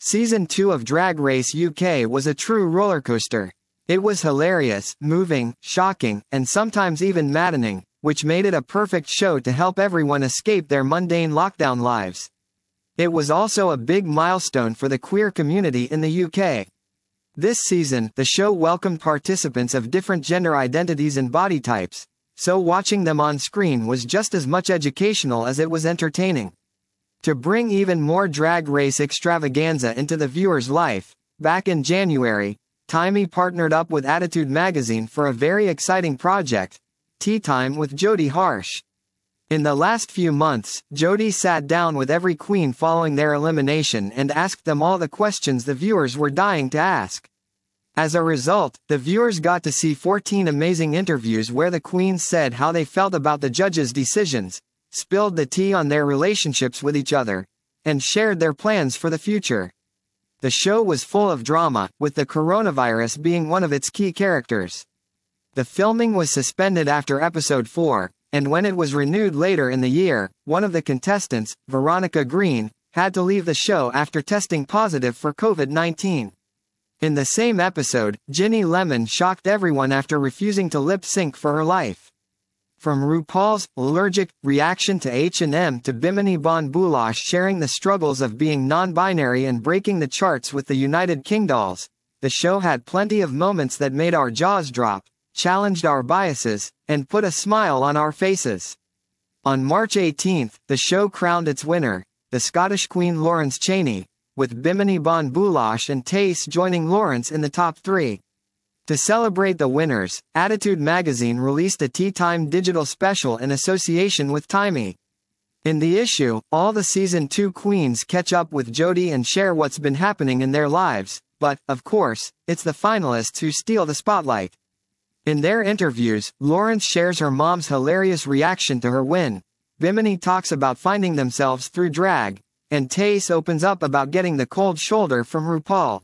Season 2 of Drag Race UK was a true rollercoaster. It was hilarious, moving, shocking, and sometimes even maddening, which made it a perfect show to help everyone escape their mundane lockdown lives. It was also a big milestone for the queer community in the UK. This season, the show welcomed participants of different gender identities and body types, so watching them on screen was just as much educational as it was entertaining. To bring even more Drag Race extravaganza into the viewer's life, back in January, Taimi partnered up with Attitude Magazine for a very exciting project, Tea Time with Jodie Harsh. In the last few months, Jodie sat down with every queen following their elimination and asked them all the questions the viewers were dying to ask. As a result, the viewers got to see 14 amazing interviews where the queens said how they felt about the judges' decisions, spilled the tea on their relationships with each other, and shared their plans for the future. The show was full of drama, with the coronavirus being one of its key characters. The filming was suspended after episode 4, and when it was renewed later in the year, one of the contestants, Veronica Green, had to leave the show after testing positive for COVID-19. In the same episode, Ginny Lemon shocked everyone after refusing to lip-sync for her life. From RuPaul's allergic reaction to H&M to Bimini Bon Boulash sharing the struggles of being non-binary and breaking the charts with the United Kingdolls, the show had plenty of moments that made our jaws drop, challenged our biases, and put a smile on our faces. On March 18, the show crowned its winner, the Scottish Queen Lawrence Chaney, with Bimini Bon Boulash and Tayce joining Lawrence in the top 3. To celebrate the winners, Attitude Magazine released a Tea Time digital special in association with Taimi. In the issue, all the Season 2 queens catch up with Jodie and share what's been happening in their lives, but, of course, it's the finalists who steal the spotlight. In their interviews, Lawrence shares her mom's hilarious reaction to her win, Bimini talks about finding themselves through drag, and Tayce opens up about getting the cold shoulder from RuPaul.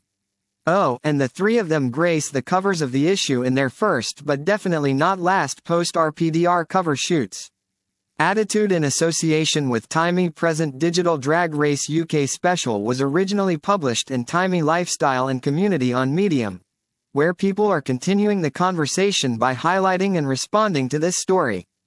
Oh, and the three of them grace the covers of the issue in their first but definitely not last post-RPDR cover shoots. Attitude in association with Taimi Present Digital Drag Race UK special was originally published in Taimi Lifestyle and Community on Medium, where people are continuing the conversation by highlighting and responding to this story.